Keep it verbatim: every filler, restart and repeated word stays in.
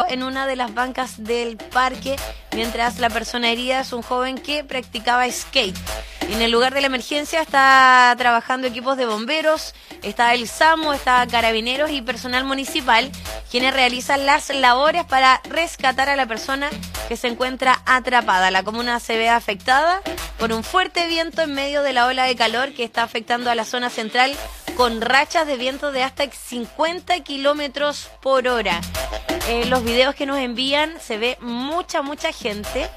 en una de las bancas del parque, mientras la persona herida es un joven que practicaba skate. En el lugar de la emergencia está trabajando equipos de bomberos, está el SAMU, está carabineros y personal municipal, quienes realizan las labores para rescatar a la persona que se encuentra atrapada. La comuna se ve afectada por un fuerte viento en medio de la ola de calor que está afectando a la zona central con rachas de viento de hasta cincuenta kilómetros por hora. En los videos que nos envían se ve mucha, mucha gente